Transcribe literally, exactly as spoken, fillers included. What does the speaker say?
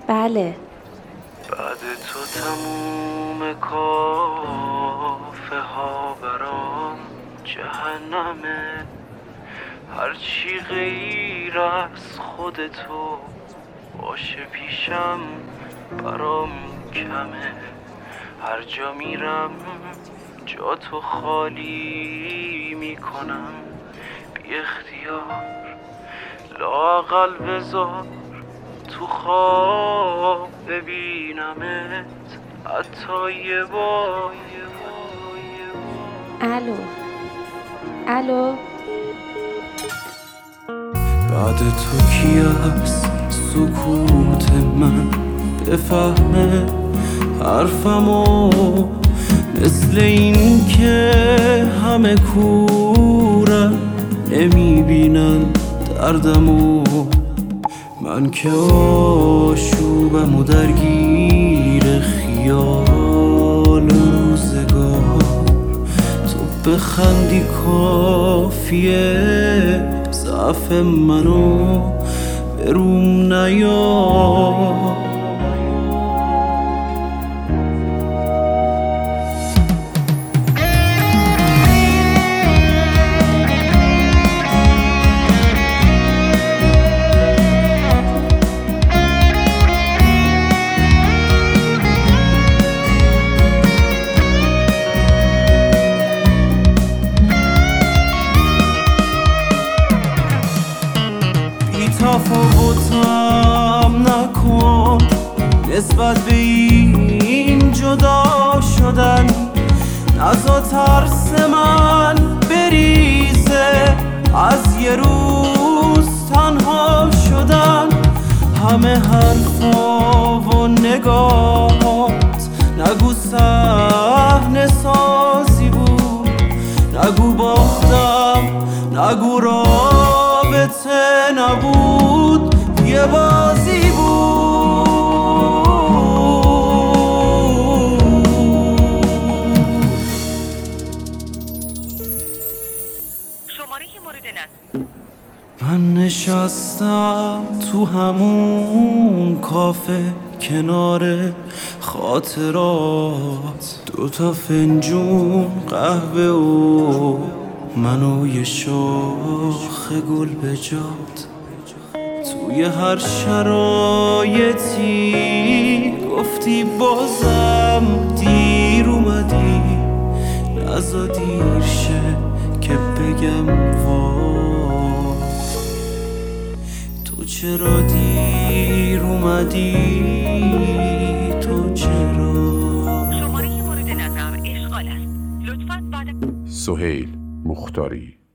بله. بعد تو تموم کافه ها برام جهنمه، هرچی غیر از خودتو باشه پیشم برام کمه. هر جا میرم جا تو خالی میکنم بی اختیار، لااقل بذار تو خواب ببینمت حتی یه بار. الو الو بعد تو کی از سکوت من بفهمه حرفمو، مثل این که همه کورن نمیبینن دردمو. من که آشوبم و درگیر خیال روزگار، تو بخندی کافیه ضعف منو بروم نیار. تفاوتم نکن نسبت به این جدا شدن، نزا ترس من بریزه از یه روز تنها شدن. همه حرفا و نگاهات نگو صحنه سازی بود، نگو باختم، نگو رابطه نبود یه بازی بود. شماره که مورد نصب. من نشستم تو همون کافه کنار خاطرات، دوتا فنجون قهوه و منو یه شاخ گل به جات. توی هر شرایطی گفتی بازم دیر اومدی، نزا دیر شه که بگم وای تو چرا دیر اومدی، تو چرا. شماره که مورد نظر اشغال است، لطفاً بعد. سهیل مختاری